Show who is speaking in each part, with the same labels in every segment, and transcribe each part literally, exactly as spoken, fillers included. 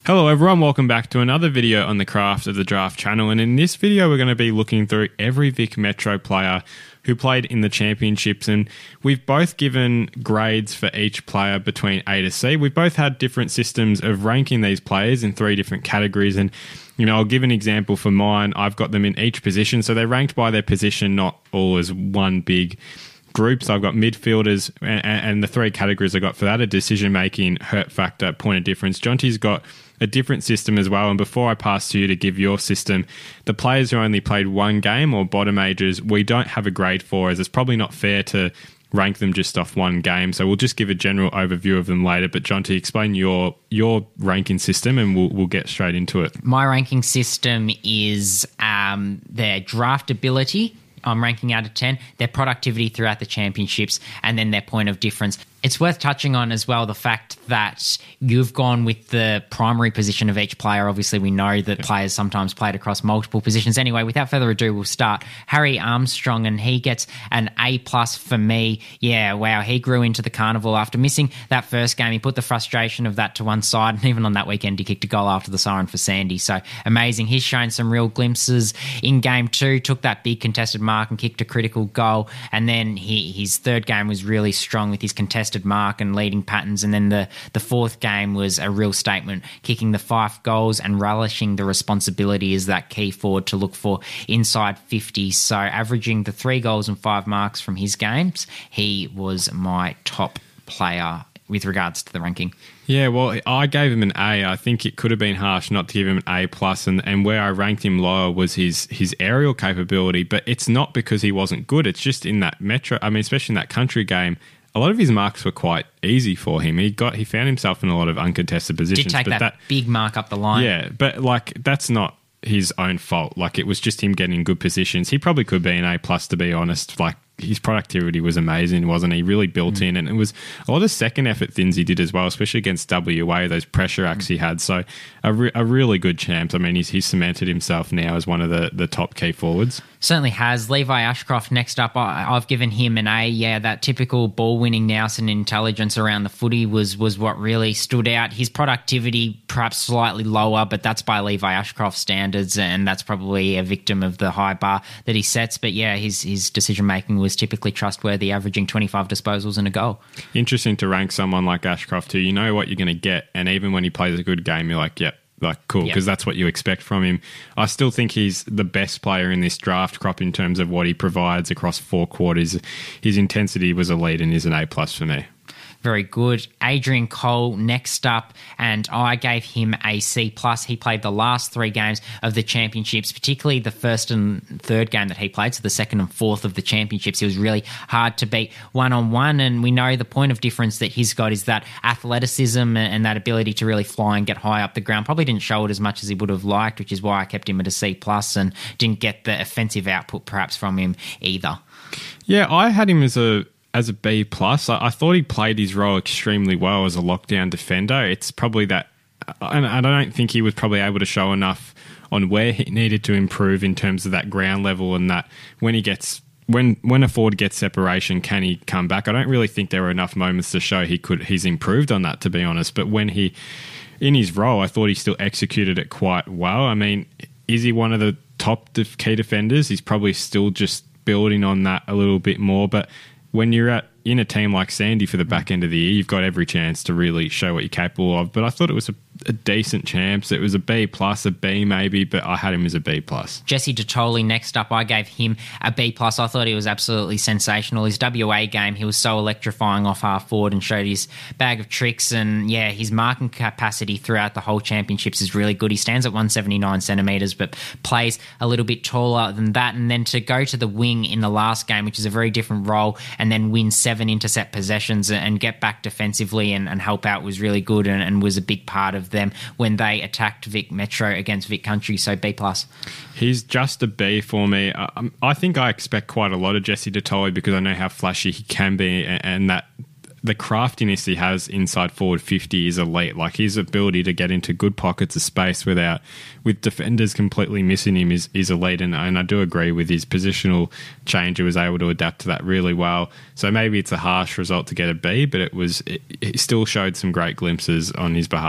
Speaker 1: Hello everyone, welcome back to another video on the Craft of the Draft channel, and in this video we're going to be looking through every Vic Metro player who played in the championships, and we've both given grades for each player between A to C. We've both had different systems of ranking these players in three different categories, and you know, I'll give an example for mine. I've got them in each position, so they're ranked by their position, not all as one big group. So I've got midfielders, and, and the three categories I got for that are decision making, hurt factor, point of difference. Jonty's got a different system as well, and before I pass to you to give your system, the players who only played one game or bottom ages, we don't have a grade for, as it's probably not fair to rank them just off one game. So we'll just give a general overview of them later. But Jonty, explain your your ranking system, and we'll we'll get straight into it.
Speaker 2: My ranking system is um, their draftability. I'm ranking out of ten, their productivity throughout the championships, and then their point of difference. It's worth touching on as well the fact that you've gone with the primary position of each player. Obviously, we know that yeah. players sometimes played across multiple positions. Anyway, without further ado, we'll start. Harry Armstrong, and he gets an A plus for me. Yeah, wow, he grew into the carnival after missing that first game. He put the frustration of that to one side, and even on that weekend, he kicked a goal after the siren for Sandy. So amazing. He's shown some real glimpses in game two, took that big contested mark and kicked a critical goal. And then he, his third game was really strong with his contested mark and leading patterns, and then the the fourth game was a real statement, kicking the five goals and relishing the responsibility as that key forward to look for inside fifty. So averaging the three goals and five marks from his games, he was my top player with regards to the ranking.
Speaker 1: Yeah, well, I gave him an A. I think it could have been harsh not to give him an A plus, and, and where I ranked him lower was his his aerial capability. But it's not because he wasn't good. It's just in that metro. I mean, especially in that country game, a lot of his marks were quite easy for him. He got he found himself in a lot of uncontested positions.
Speaker 2: Did take
Speaker 1: but
Speaker 2: that, that big mark up the line.
Speaker 1: Yeah, but like that's not his own fault. Like it was just him getting in good positions. He probably could be an A plus, to be honest. Like his productivity was amazing, wasn't he? Really built mm. in, and it was a lot of second effort things he did as well, especially against W A, those pressure acts mm. he had. So a, re- a really good champ. I mean, he's, he's cemented himself now as one of the, the top key forwards.
Speaker 2: Certainly has. Levi Ashcroft next up. I, I've given him an A. Yeah, that typical ball-winning nous and intelligence around the footy was was what really stood out. His productivity perhaps slightly lower, but that's by Levi Ashcroft standards, and that's probably a victim of the high bar that he sets. But yeah, his his decision-making was typically trustworthy, averaging twenty-five disposals and a goal. Interesting
Speaker 1: to rank someone like Ashcroft too. You know what you're going to get, and even when he plays a good game, you're like, yep. Like, cool, because yep. that's what you expect from him. I still think he's the best player in this draft crop in terms of what he provides across four quarters. His intensity was elite and is an A plus for me.
Speaker 2: Very good. Adrian Cole next up, and I gave him a C plus. He played the last three games of the championships, particularly the first and third game that he played, so the second and fourth of the championships. He was really hard to beat one-on-one, and we know the point of difference that he's got is that athleticism and that ability to really fly and get high up the ground. Probably didn't show it as much as he would have liked, which is why I kept him at a C plus and didn't get the offensive output perhaps from him either.
Speaker 1: Yeah, I had him as a As a B plus. I, I thought he played his role extremely well as a lockdown defender. It's probably that, and I don't think he was probably able to show enough on where he needed to improve in terms of that ground level, and that when he gets when when a forward gets separation, can he come back? I don't really think there were enough moments to show he could. He's improved on that, to be honest. But when he in his role, I thought he still executed it quite well. I mean, is he one of the top def- key defenders? He's probably still just building on that a little bit more, but when you're at in a team like Sandy for the back end of the year, you've got every chance to really show what you're capable of. But I thought it was a, a decent champs. It was a B plus, a B maybe, but I had him as a B plus.
Speaker 2: Jesse Detoli next up. I gave him a B plus. I thought he was absolutely sensational. His W A game, he was so electrifying off half forward and showed his bag of tricks. And yeah, his marking capacity throughout the whole championships is really good. He stands at one seventy-nine centimetres, but plays a little bit taller than that. And then to go to the wing in the last game, which is a very different role, and then win seven intercept possessions and get back defensively and, and help out was really good, and, and was a big part of them when they attacked Vic Metro against Vic Country. So B plus.
Speaker 1: He's just a B for me. I, I think I expect quite a lot of Jesse Detoli because I know how flashy he can be, and, and that the craftiness he has inside forward fifty is elite. Like his ability to get into good pockets of space without with defenders completely missing him is, is elite. And, and I do agree with his positional change. He was able to adapt to that really well. So maybe it's a harsh result to get a B, but it was it, it still showed some great glimpses on his behalf.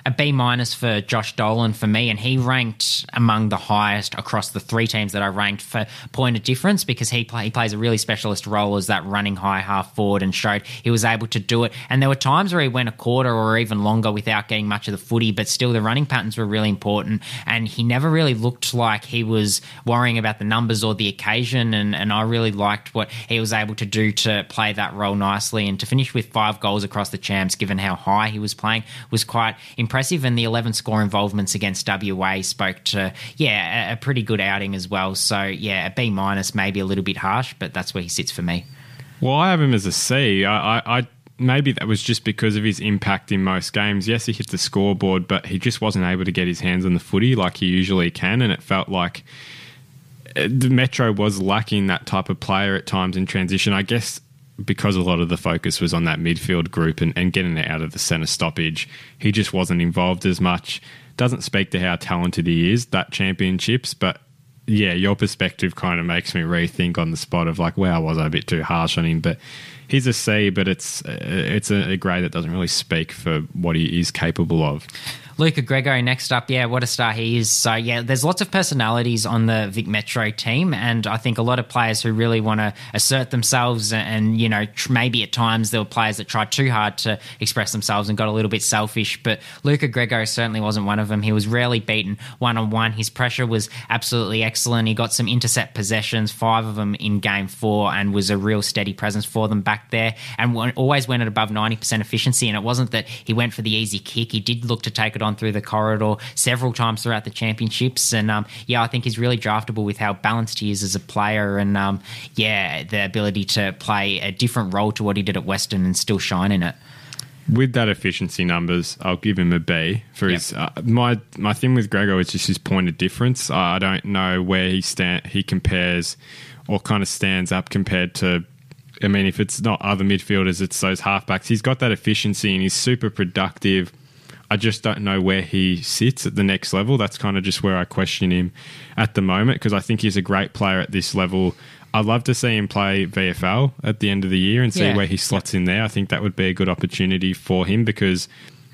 Speaker 2: A B minus for Josh Dolan for me, and he ranked among the highest across the three teams that I ranked for point of difference, because he, play, he plays a really specialist role as that running high half forward, and showed he was able to do it. And there were times where he went a quarter or even longer without getting much of the footy, but still the running patterns were really important, and he never really looked like he was worrying about the numbers or the occasion, and, and I really liked what he was able to do to play that role nicely, and to finish with five goals across the champs, given how high he was playing, was quite impressive. Impressive, and the eleven score involvements against W A spoke to, yeah, a, a pretty good outing as well. So, yeah, a B minus, maybe a little bit harsh, but that's where he sits for me.
Speaker 1: Well, I have him as a C. I, I, I maybe that was just because of his impact in most games. Yes, he hit the scoreboard, but he just wasn't able to get his hands on the footy like he usually can, and it felt like the Metro was lacking that type of player at times in transition. I guess because a lot of the focus was on that midfield group and, and getting it out of the centre stoppage, he just wasn't involved as much. Doesn't speak to how talented he is, that championships, but yeah, your perspective kind of makes me rethink on the spot of like, wow, was I a bit too harsh on him? But he's a C, but it's it's a, a grade that doesn't really speak for what he is capable of.
Speaker 2: Luca Grego next up. Yeah, what a star he is. So, yeah, there's lots of personalities on the Vic Metro team, and I think a lot of players who really want to assert themselves, and, you know, maybe at times there were players that tried too hard to express themselves and got a little bit selfish, but Luca Grego certainly wasn't one of them. He was rarely beaten one-on-one. His pressure was absolutely excellent. He got some intercept possessions, five of them in game four, and was a real steady presence for them back there, and always went at above ninety percent efficiency, and it wasn't that he went for the easy kick. He did look to take it on through the corridor several times throughout the championships, and um, yeah, I think he's really draftable with how balanced he is as a player, and um, yeah, the ability to play a different role to what he did at Western and still shine in it.
Speaker 1: With that efficiency numbers, I'll give him a B for yep. his. Uh, my my thing with Grego is just his point of difference. I don't know where he stand he compares or kind of stands up compared to. I mean, if it's not other midfielders, it's those halfbacks. He's got that efficiency and he's super productive. I just don't know where he sits at the next level. That's kind of just where I question him at the moment, because I think he's a great player at this level. I'd love to see him play V F L at the end of the year and see yeah. where he slots in there. I think that would be a good opportunity for him, because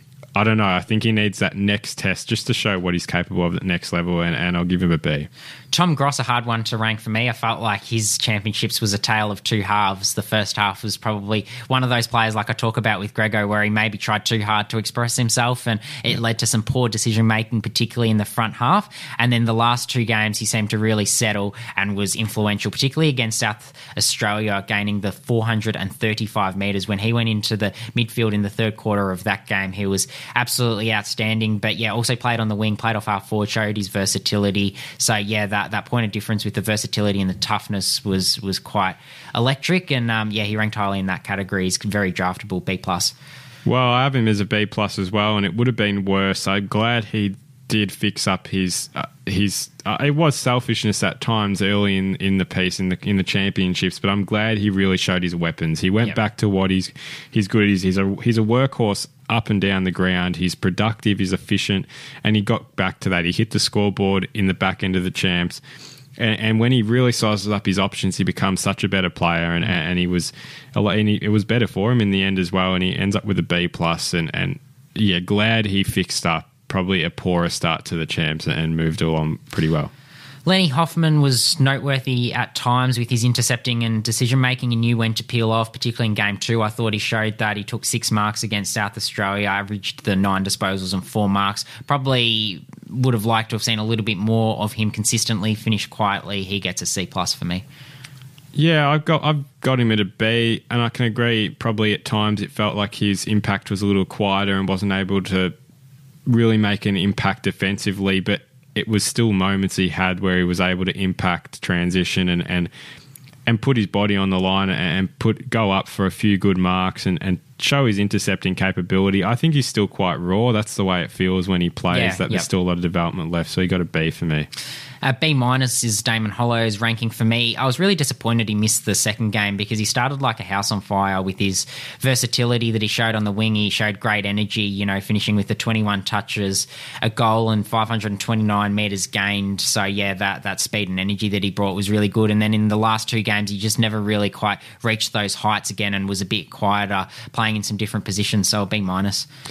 Speaker 1: I don't know, I think he needs that next test just to show what he's capable of at the next level, and, and I'll give him a B.
Speaker 2: Tom Gross, a hard one to rank for me. I felt like his championships was a tale of two halves. The first half was probably one of those players like I talk about with Grego, where he maybe tried too hard to express himself, and it led to some poor decision-making, particularly in the front half. And then the last two games, he seemed to really settle and was influential, particularly against South Australia, gaining the four hundred thirty-five metres. When he went into the midfield in the third quarter of that game, he was absolutely outstanding. But yeah, also played on the wing, played off half forward, showed his versatility. So yeah, that That, that point of difference with the versatility and the toughness was was quite electric, and um, yeah, he ranked highly in that category. He's very draftable, B plus.
Speaker 1: Well, I have him as a B plus as well, and it would have been worse. I'm glad he did fix up his uh, his. Uh, it was selfishness at times early in, in the piece in the in the championships, but I'm glad he really showed his weapons. He went yep. back to what he's he's good at. He's, he's a he's a workhorse up and down the ground. He's productive, he's efficient, and he got back to that. He hit the scoreboard in the back end of the champs. And, and when he really sizes up his options, he becomes such a better player, and, and he was, and he, it was better for him in the end as well. And he ends up with a B plus, and and yeah, glad he fixed up probably a poorer start to the champs and moved along pretty well.
Speaker 2: Lenny Hoffman was noteworthy at times with his intercepting and decision-making. He knew when to peel off, particularly in Game two. I thought he showed that. He took six marks against South Australia, averaged the nine disposals and four marks. Probably would have liked to have seen a little bit more of him consistently finish quietly. He gets a C plus for me.
Speaker 1: Yeah, I've got I've got him at a B, and I can agree probably at times it felt like his impact was a little quieter and wasn't able to really make an impact defensively, but it was still moments he had where he was able to impact transition and and, and put his body on the line and put go up for a few good marks and, and show his intercepting capability. I think he's still quite raw. That's the way it feels when he plays, yeah, that yep. there's still a lot of development left. So he got a B for me.
Speaker 2: Uh, B minus is Damon Hollow's ranking for me. I was really disappointed he missed the second game because he started like a house on fire with his versatility that he showed on the wing. He showed great energy, you know, finishing with the twenty-one touches, a goal and five hundred twenty-nine metres gained. So, yeah, that, that speed and energy that he brought was really good. And then in the last two games, he just never really quite reached those heights again and was a bit quieter, playing in some different positions. So a B minus.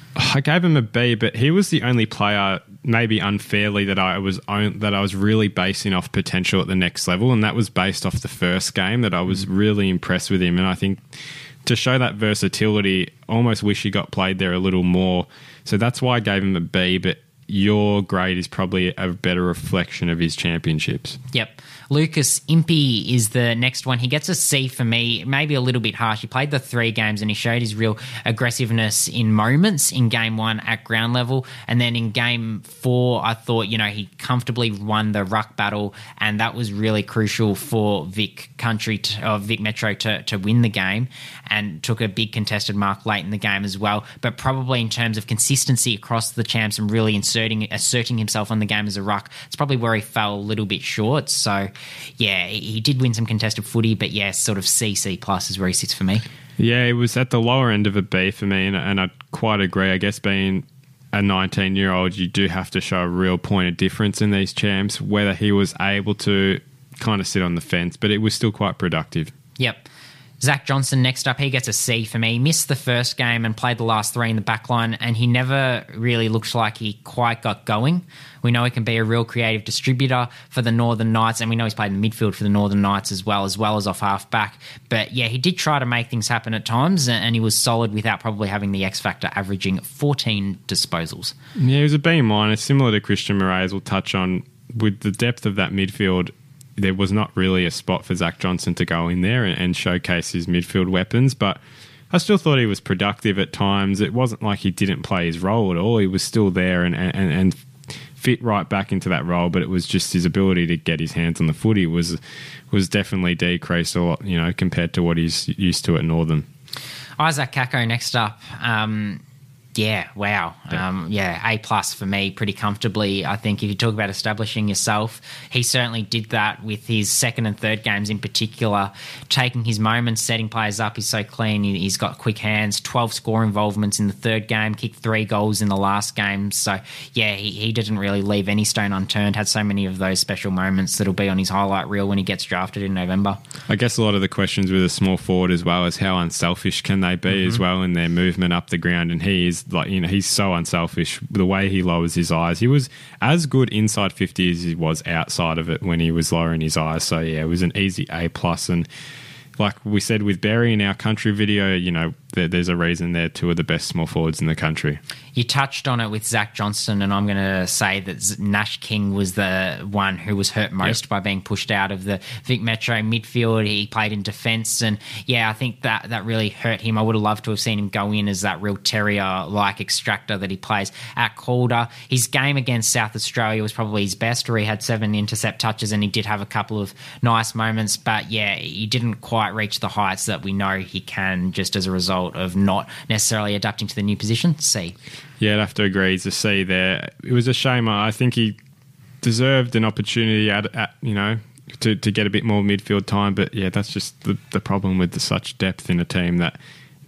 Speaker 1: I gave him a B, but he was the only player, maybe unfairly, that I was own, that I was really basing off potential at the next level, and that was based off the first game. That I was really impressed with him, and I think to show that versatility, almost wish he got played there a little more. So that's why I gave him a B. But your grade is probably a better reflection of his championships.
Speaker 2: Yep. Lucas Impey is the next one. He gets a C for me, maybe a little bit harsh. He played the three games and he showed his real aggressiveness in moments in game one at ground level. And then in game four, I thought, you know, he comfortably won the ruck battle, and that was really crucial for Vic Country, to, or Vic Metro to, to win the game, and took a big contested mark late in the game as well. But probably in terms of consistency across the champs and really inserting, asserting himself on the game as a ruck, it's probably where he fell a little bit short. So, yeah, he did win some contested footy, but yeah, sort of C, C plus is where he sits for me.
Speaker 1: Yeah, it was at the lower end of a B for me, and, and I quite agree. I guess being a nineteen-year-old, you do have to show a real point of difference in these champs, whether he was able to kind of sit on the fence, but it was still quite productive.
Speaker 2: Yep. Zach Johnson next up, he gets a C for me. He missed the first game and played the last three in the back line, and he never really looked like he quite got going. We know he can be a real creative distributor for the Northern Knights, and we know he's played in the midfield for the Northern Knights as well, as well as off half-back. But yeah, he did try to make things happen at times, and he was solid without probably having the X-factor, averaging fourteen disposals.
Speaker 1: Yeah, he was a B minus, similar to Christian Moraes. We'll touch on with the depth of that midfield. There was not really a spot for Zach Johnson to go in there and, and showcase his midfield weapons, but I still thought he was productive at times. It wasn't like he didn't play his role at all. He was still there and, and, and fit right back into that role, but it was just his ability to get his hands on the footy was was definitely decreased a lot, you know, compared to what he's used to at Northern.
Speaker 2: Isaac Kako next up. Um, yeah, wow. Um, yeah, A plus for me pretty comfortably. I think if you talk about establishing yourself, he certainly did that with his second and third games in particular, taking his moments, setting players up. He's so clean. He, he's got quick hands, twelve score involvements in the third game, kicked three goals in the last game. So, yeah, he, he didn't really leave any stone unturned, had so many of those special moments that'll be on his highlight reel when he gets drafted in November.
Speaker 1: I guess a lot of the questions with a small forward as well is how unselfish can they be mm-hmm. as well in their movement up the ground, and he is like, you know, he's so unselfish. The way he lowers his eyes, he was as good inside fifty as he was outside of it when he was lowering his eyes. So yeah, it was an easy A plus. And like we said with Barry in our country video, you know, there, there's a reason they're two of the best small forwards in the country.
Speaker 2: You touched on it with Zach Johnston, and I'm going to say that Nash King was the one who was hurt most yep. by being pushed out of the Vic Metro midfield. He played in defence, and yeah, I think that, that really hurt him. I would have loved to have seen him go in as that real terrier-like extractor that he plays at Calder. His game against South Australia was probably his best, where he had seven intercept touches, and he did have a couple of nice moments, but yeah, he didn't quite reach the heights that we know he can just as a result of not necessarily adapting to the new position. C.
Speaker 1: Yeah, I'd have to agree. It's a C there. It was a shame. I think he deserved an opportunity at, at you know, to, to get a bit more midfield time. But yeah, that's just the, the problem with the, such depth in a team that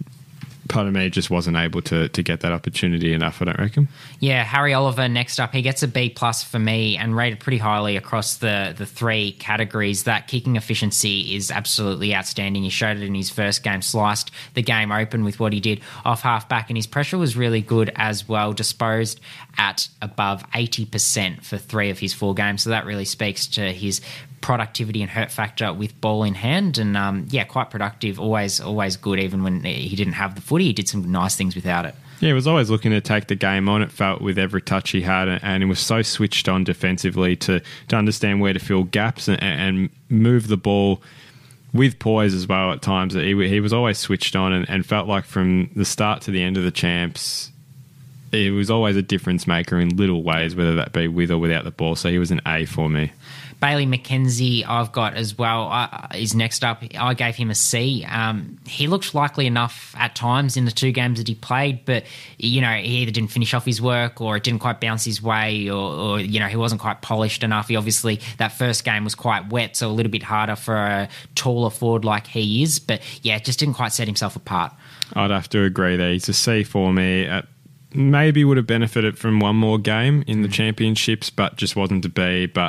Speaker 1: part of me just wasn't able to to get that opportunity enough, I don't reckon.
Speaker 2: Yeah, Harry Oliver next up. He gets a B plus for me and rated pretty highly across the, the three categories. That kicking efficiency is absolutely outstanding. He showed it in his first game, sliced the game open with what he did off half-back, and his pressure was really good as well, disposed at above eighty percent for three of his four games. So that really speaks to his productivity and hurt factor with ball in hand, and um, yeah, quite productive. Always, always good. Even when he didn't have the footy, he did some nice things without it.
Speaker 1: Yeah, he was always looking to take the game on. It felt with every touch he had, and he was so switched on defensively to to understand where to fill gaps and, and move the ball with poise as well. At times, he he was always switched on, and, and felt like from the start to the end of the champs, he was always a difference maker in little ways, whether that be with or without the ball. So he was an A for me.
Speaker 2: Bailey McKenzie I've got as well uh, is next up. I gave him a C. Um, he looked likely enough at times in the two games that he played, but, you know, he either didn't finish off his work or it didn't quite bounce his way, or, or you know, he wasn't quite polished enough. He obviously, that first game was quite wet, so a little bit harder for a taller forward like he is. But, yeah, just didn't quite set himself apart.
Speaker 1: I'd have to agree there. He's a C for me. At maybe would have benefited from one more game in the championships, but just wasn't to be. But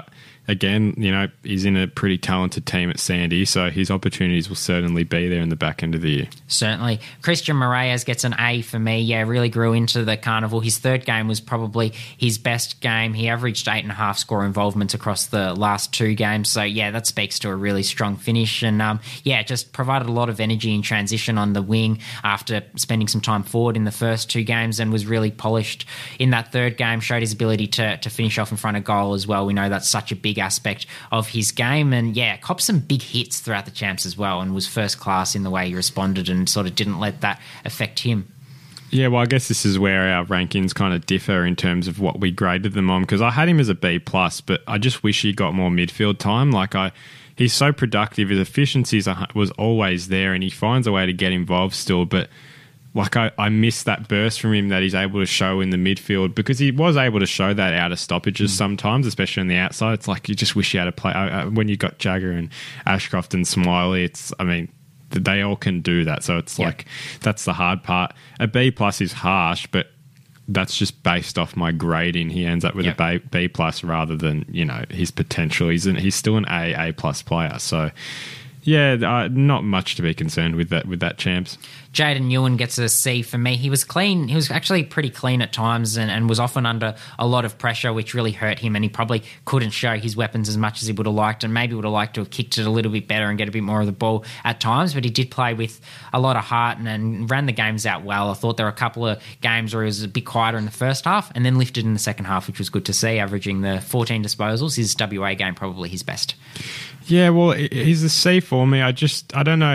Speaker 1: again, you know, he's in a pretty talented team at Sandy, so his opportunities will certainly be there in the back end of the year.
Speaker 2: Certainly. Christian Moraes gets an A for me. Yeah, really grew into the carnival. His third game was probably his best game. He averaged eight and a half score involvements across the last two games. So, yeah, that speaks to a really strong finish. And, um, yeah, just provided a lot of energy in transition on the wing after spending some time forward in the first two games, and was really polished in that third game, showed his ability to, to finish off in front of goal as well. We know that's such a big aspect of his game. And, yeah, copped some big hits throughout the champs as well, and was first class in the way he responded and sort of didn't let that affect him.
Speaker 1: Yeah, well, I guess this is where our rankings kind of differ in terms of what we graded them on, because I had him as a B plus, but I just wish he got more midfield time. Like I, he's so productive. His efficiency was always there, and he finds a way to get involved still. But like I, I miss that burst from him that he's able to show in the midfield, because he was able to show that out of stoppages mm. sometimes, especially on the outside. It's like you just wish you had a play uh, when you got Jagger and Ashcroft and Smiley. It's, I mean, they all can do that. So it's yep. like, that's the hard part. A B plus is harsh, but that's just based off my grading. He ends up with yep. a B, B plus rather than, you know, his potential. He's an, he's still an A, A plus player. So yeah, uh, not much to be concerned with that, with that champs.
Speaker 2: Jaden Ewan gets a C for me. He was clean. He was actually pretty clean at times, and, and was often under a lot of pressure, which really hurt him, and he probably couldn't show his weapons as much as he would have liked, and maybe would have liked to have kicked it a little bit better and get a bit more of the ball at times, but he did play with a lot of heart and, and ran the games out well. I thought there were a couple of games where he was a bit quieter in the first half and then lifted in the second half, which was good to see, averaging the fourteen disposals. His W A game probably his best.
Speaker 1: Yeah, well, he's a C for me. I just, I don't know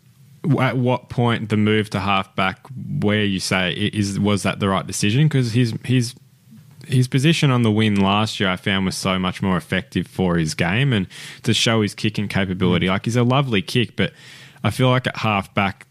Speaker 1: at what point the move to halfback, where you say is was that the right decision, because his his his position on the wing last year I found was so much more effective for his game and to show his kicking capability. Like, he's a lovely kick, but I feel like at halfback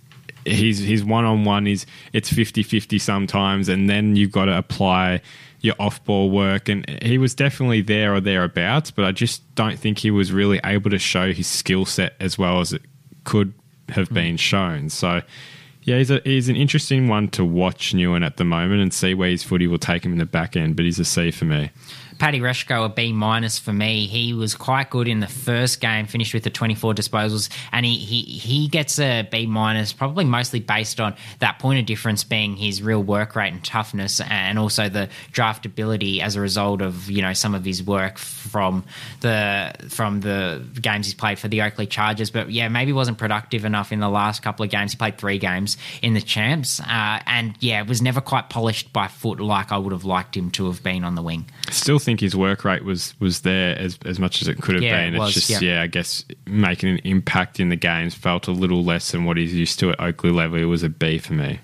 Speaker 1: he's his one on one is it's fifty-fifty sometimes, and then you've got to apply your off-ball work, and he was definitely there or thereabouts, but I just don't think he was really able to show his skill set as well as it could have been shown. So yeah, he's a, he's an interesting one to watch, Newen, at the moment, and see where his footy will take him in the back end, but he's a C for me.
Speaker 2: Paddy Reshko, a B minus for me. He was quite good in the first game, finished with the twenty-four disposals, and he he, he gets a B minus, probably mostly based on that point of difference being his real work rate and toughness, and also the draftability as a result of, you know, some of his work from the from the games he's played for the Oakley Chargers. But yeah, maybe wasn't productive enough in the last couple of games. He played three games in the champs, uh, and yeah, was never quite polished by foot like I would have liked him to have been on the wing.
Speaker 1: Still think his work rate was was there as as much as it could have
Speaker 2: yeah,
Speaker 1: been.
Speaker 2: It was,
Speaker 1: it's just
Speaker 2: yeah.
Speaker 1: yeah, I guess making an impact in the games felt a little less than what he's used to at Oakley level. It was a B for me.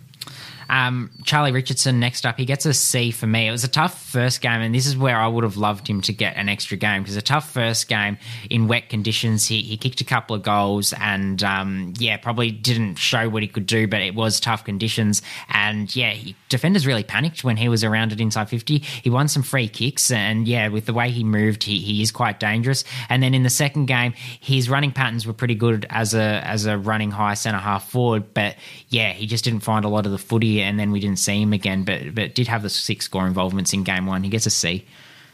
Speaker 2: Um, Charlie Richardson next up, he gets a C for me. It was a tough first game, and this is where I would have loved him to get an extra game, because a tough first game in wet conditions. He he kicked a couple of goals and um, yeah, probably didn't show what he could do, but it was tough conditions, and yeah, he, defenders really panicked when he was around at inside fifty. He won some free kicks, and yeah, with the way he moved, he, he is quite dangerous. And then in the second game, his running patterns were pretty good as a as a running high centre half forward, but yeah, he just didn't find a lot of the footy, and then we didn't see him again, but but did have the six score involvements in game one. He gets a C.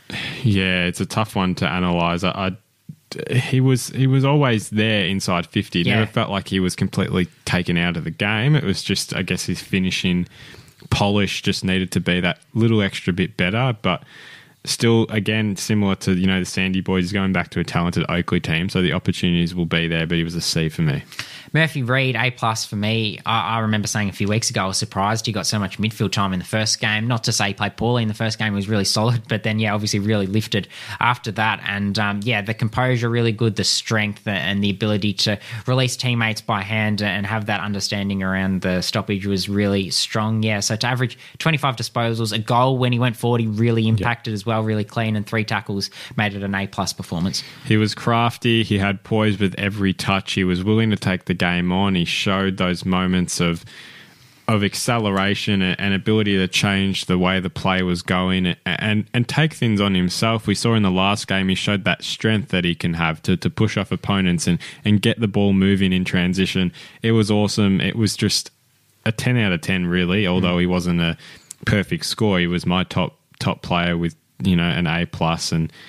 Speaker 1: Yeah, it's a tough one to analyse. I, I, he was he was always there inside fifty. It
Speaker 2: yeah.
Speaker 1: never felt like he was completely taken out of the game. It was just, I guess, his finishing polish just needed to be that little extra bit better, but still, again, similar to, you know, the Sandy boys, he's going back to a talented Oakley team, so the opportunities will be there, but he was a C for me.
Speaker 2: Murphy Reid, A plus for me. I, I remember saying a few weeks ago I was surprised he got so much midfield time in the first game. Not to say he played poorly in the first game, he was really solid, but then, yeah, obviously really lifted after that. And, um, yeah, the composure really good, the strength and the ability to release teammates by hand and have that understanding around the stoppage was really strong. Yeah, so to average twenty-five disposals, a goal when he went forward, he really impacted yep. as well, really clean, and three tackles made it an A plus performance.
Speaker 1: He was crafty, he had poise with every touch, he was willing to take the game on. He showed those moments of of acceleration and, and ability to change the way the play was going and, and and take things on himself. We saw in the last game he showed that strength that he can have to, to push off opponents and, and get the ball moving in transition. It was awesome. It was just a ten out of ten, really, although he wasn't a perfect score. He was my top top player with, you know, an A plus, and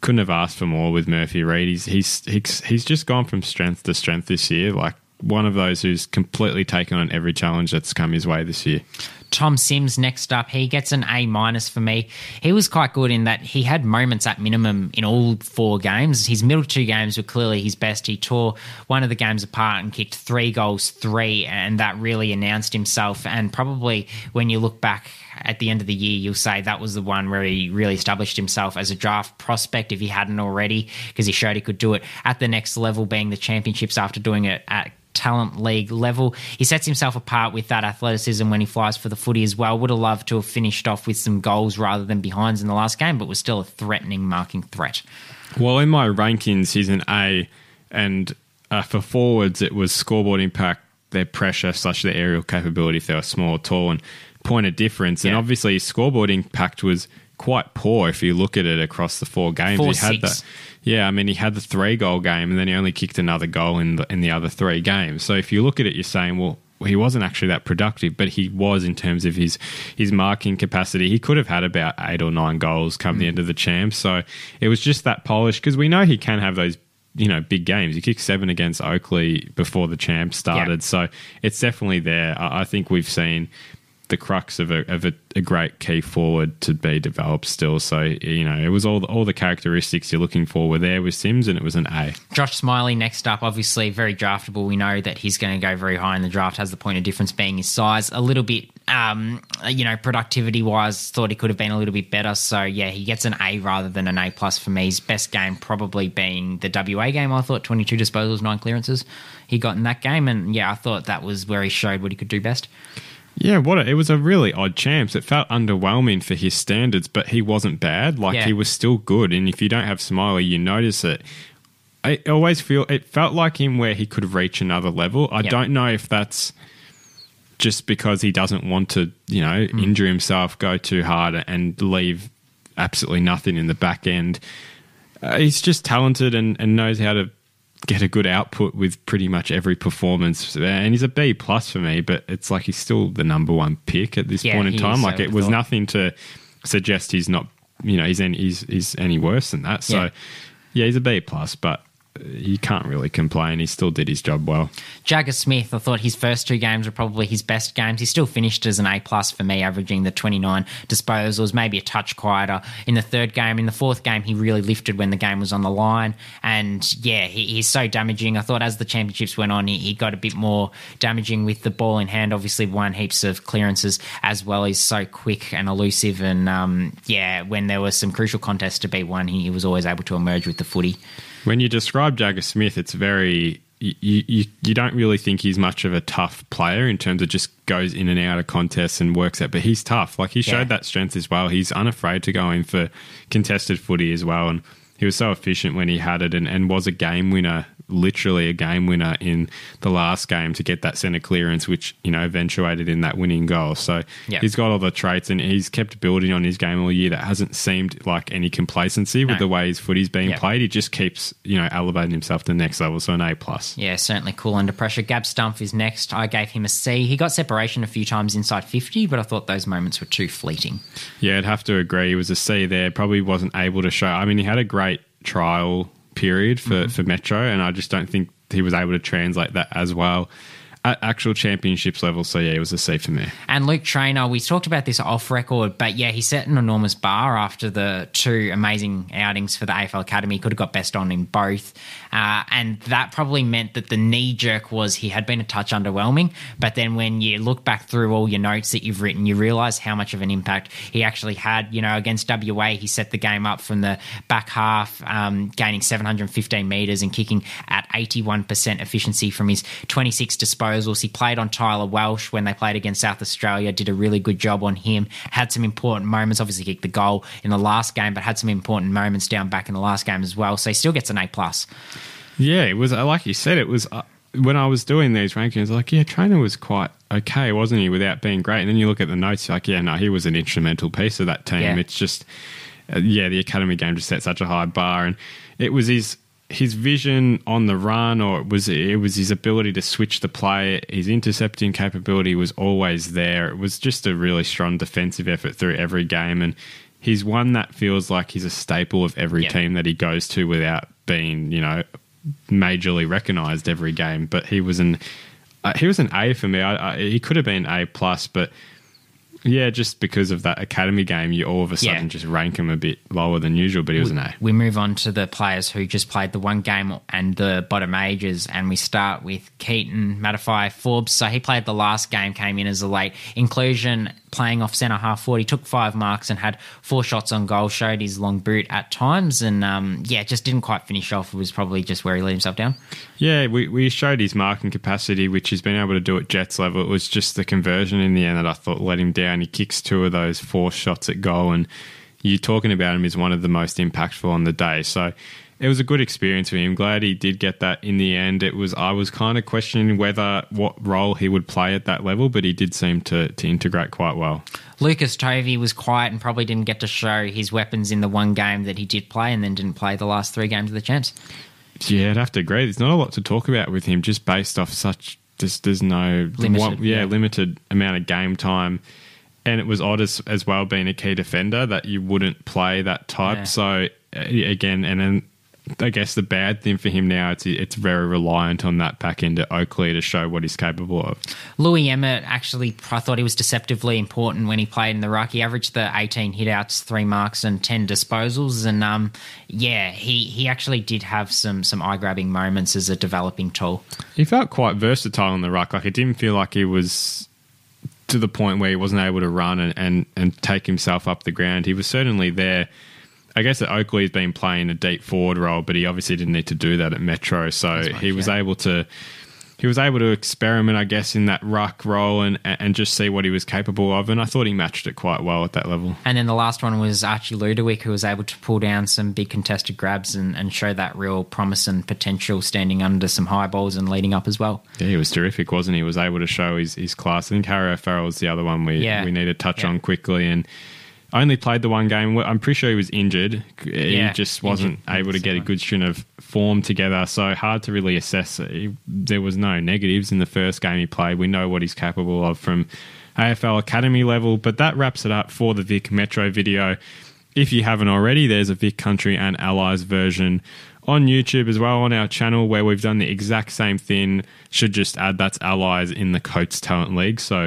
Speaker 1: couldn't have asked for more with Murphy Reid. He's he's he's he's just gone from strength to strength this year. Like one of those who's completely taken on every challenge that's come his way this year.
Speaker 2: Tom Sims next up. He gets an A minus for me. He was quite good in that he had moments at minimum in all four games. His middle two games were clearly his best. He tore one of the games apart and kicked three goals, three, and that really announced himself. And probably when you look back at the end of the year, you'll say that was the one where he really established himself as a draft prospect if he hadn't already, because he showed he could do it at the next level, being the championships after doing it at talent league level. He sets himself apart with that athleticism when he flies for the footy as well. Would have loved to have finished off with some goals rather than behinds in the last game, but was still a threatening marking threat.
Speaker 1: Well, in my rankings, he's an A, and uh, for forwards, it was scoreboard impact, their pressure slash their aerial capability if they were small or tall, and point of difference. And
Speaker 2: yeah.
Speaker 1: obviously, his scoreboard impact was quite poor if you look at it across the four games.
Speaker 2: Four,
Speaker 1: he had
Speaker 2: six.
Speaker 1: the, yeah, I mean, he had the three goal game, and then he only kicked another goal in the in the other three games. So if you look at it, you're saying, well, he wasn't actually that productive, but he was in terms of his his marking capacity. He could have had about eight or nine goals come mm. the end of the champ. So it was just that polish, because we know he can have those, you know, big games. He kicked seven against Oakley before the champ started. Yeah. So it's definitely there. I, I think we've seen the crux of a of a, a great key forward to be developed still. So, you know, it was all the, all the characteristics you're looking for were there with Sims, and it was an A.
Speaker 2: Josh Smiley next up, obviously very draftable. We know that he's going to go very high in the draft, has the point of difference being his size. A little bit, um, you know, productivity-wise, thought he could have been a little bit better. So, yeah, he gets an A rather than an A plus for me. His best game probably being the W A game, I thought, twenty-two disposals, nine clearances he got in that game. And, yeah, I thought that was where he showed what he could do best.
Speaker 1: Yeah, what a, it was a really odd champs. It felt underwhelming for his standards, but he wasn't bad. Like
Speaker 2: yeah.
Speaker 1: he was still good, and if you don't have Smiley, you notice it. I always feel it felt like him where he could reach another level. I
Speaker 2: yep.
Speaker 1: don't know if that's just because he doesn't want to, you know, mm. injure himself, go too hard, and leave absolutely nothing in the back end. Uh, he's just talented and, and knows how to get a good output with pretty much every performance, and he's a B plus for me, but it's like he's still the number one pick at this
Speaker 2: yeah,
Speaker 1: point in time.
Speaker 2: Is,
Speaker 1: like it was thought. nothing to suggest he's not, you know, he's any, he's, he's any worse than that. So yeah, yeah he's a B plus, but you can't really complain. He still did his job well.
Speaker 2: Jagger Smith, I thought his first two games were probably his best games. He still finished as an A plus for me, averaging the twenty-nine disposals, maybe a touch quieter in the third game. In the fourth game, he really lifted when the game was on the line. And yeah, he, he's so damaging. I thought as the championships went on, he, he got a bit more damaging with the ball in hand. Obviously won heaps of clearances as well. He's so quick and elusive. And um, yeah, when there was some crucial contests to be won, he, he was always able to emerge with the footy.
Speaker 1: When you describe Jagger Smith, it's very... You, you you don't really think he's much of a tough player in terms of just goes in and out of contests and works out, but he's tough. Like he showed yeah. that strength as well. He's unafraid to go in for contested footy as well, and he was so efficient when he had it, and, and was a game winner, literally a game winner in the last game to get that centre clearance, which, you know, eventuated in that winning goal. So
Speaker 2: yep.
Speaker 1: he's got all the traits, and he's kept building on his game all year. That hasn't seemed like any complacency with
Speaker 2: no.
Speaker 1: the way his footy's being
Speaker 2: yep.
Speaker 1: played. He just keeps, you know, elevating himself to the next level. So an A plus.
Speaker 2: Yeah, certainly cool under pressure. Gab Stumpf is next. I gave him a C. He got separation a few times inside fifty, but I thought those moments were too fleeting.
Speaker 1: Yeah, I'd have to agree. He was a C there. Probably wasn't able to show. I mean, he had a great trial period for, mm-hmm. for Metro, and I just don't think he was able to translate that as well at actual championships level. So yeah, it was a C for me.
Speaker 2: And Luke Traynor, we talked about this off record, but yeah, he set an enormous bar after the two amazing outings for the A F L Academy. Could have got best on in both. Uh, and that probably meant that the knee jerk was he had been a touch underwhelming. But then when you look back through all your notes that you've written, you realise how much of an impact he actually had. You know, against W A, he set the game up from the back half, um, gaining seven hundred fifteen metres and kicking at eighty-one percent efficiency from his twenty-six disposals. He played on Tyler Welsh when they played against South Australia, did a really good job on him, had some important moments, obviously kicked the goal in the last game, but had some important moments down back in the last game as well. So he still gets an A plus.
Speaker 1: Yeah, it was like you said, it was uh, when I was doing these rankings, like, yeah, Traynor was quite okay, wasn't he, without being great? And then you look at the notes, you're like, yeah, no, he was an instrumental piece of that team.
Speaker 2: Yeah.
Speaker 1: It's just, uh, yeah, the academy game just set such a high bar, and it was his his vision on the run, or it was it was his ability to switch the play. His intercepting capability was always there. It was just a really strong defensive effort through every game, and he's one that feels like he's a staple of every
Speaker 2: Yep.
Speaker 1: team that he goes to without being, you know, majorly recognised every game. But he was an uh, he was an A for me. I, I, he could have been A plus, but yeah, just because of that academy game, you all of a sudden
Speaker 2: Yeah.
Speaker 1: just rank him a bit lower than usual. But he was an A.
Speaker 2: We move on to the players who just played the one game and the bottom ages, and we start with Keaton Matafai Forbes. So he played the last game, came in as a late inclusion, playing off centre half forward. He took five marks and had four shots on goal, showed his long boot at times, and um, yeah, just didn't quite finish off. It was probably just where he let himself down.
Speaker 1: Yeah, we, we showed his marking capacity, which he's been able to do at Jets level. It was just the conversion in the end that I thought let him down. He kicks two of those four shots at goal, and you talking about him as one of the most impactful on the day. So it was a good experience for him. Glad he did get that in the end. It was I was kind of questioning whether what role he would play at that level, but he did seem to, to integrate quite well.
Speaker 2: Lucas Tovey was quiet and probably didn't get to show his weapons in the one game that he did play, and then didn't play the last three games of the champs.
Speaker 1: Yeah, I'd have to agree. There's not a lot to talk about with him, just based off such just there's no
Speaker 2: Limited,
Speaker 1: one, yeah,
Speaker 2: yeah.
Speaker 1: limited amount of game time. And it was odd as, as well being a key defender that you wouldn't play that type.
Speaker 2: Yeah.
Speaker 1: So uh, again, and then I guess the bad thing for him now, it's it's very reliant on that back end at Oakley to show what he's capable of.
Speaker 2: Louis Emmett, actually, I thought he was deceptively important when he played in the ruck. He averaged the eighteen hitouts, three marks and ten disposals. And um, yeah, he, he actually did have some, some eye-grabbing moments as a developing tool.
Speaker 1: He felt quite versatile in the ruck. Like, it didn't feel like he was to the point where he wasn't able to run and, and, and take himself up the ground. He was certainly there. I guess at Oakley he's been playing a deep forward role, but he obviously didn't need to do that at Metro. So
Speaker 2: much,
Speaker 1: he was
Speaker 2: yeah.
Speaker 1: able to he was able to experiment, I guess, in that ruck role and and just see what he was capable of. And I thought he matched it quite well at that level.
Speaker 2: And then the last one was Archie Ludowick, who was able to pull down some big contested grabs and, and show that real promise and potential, standing under some high balls and leading up as well.
Speaker 1: Yeah, he was terrific, wasn't he? He was able to show his, his class. I think Harry O'Farrell was the other one we,
Speaker 2: Yeah.
Speaker 1: we need to touch
Speaker 2: Yeah.
Speaker 1: on quickly. And only played the one game. I'm pretty sure he was injured. He
Speaker 2: Yeah,
Speaker 1: just wasn't
Speaker 2: injured.
Speaker 1: able to get a good string of form together. So hard to really assess. He, there was no negatives in the first game he played. We know what he's capable of from A F L Academy level. But that wraps it up for the Vic Metro video. If you haven't already, there's a Vic Country and Allies version on YouTube as well on our channel where we've done the exact same thing. Should just add that's Allies in the Coates Talent League. So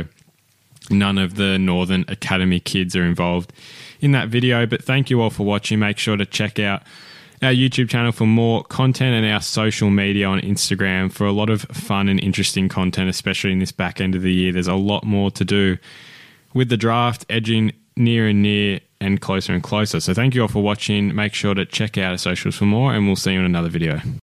Speaker 1: none of the Northern Academy kids are involved in that video. But thank you all for watching. Make sure to check out our YouTube channel for more content and our social media on Instagram for a lot of fun and interesting content, especially in this back end of the year. There's a lot more to do with the draft edging near and near and closer and closer. So thank you all for watching. Make sure to check out our socials for more, and we'll see you in another video.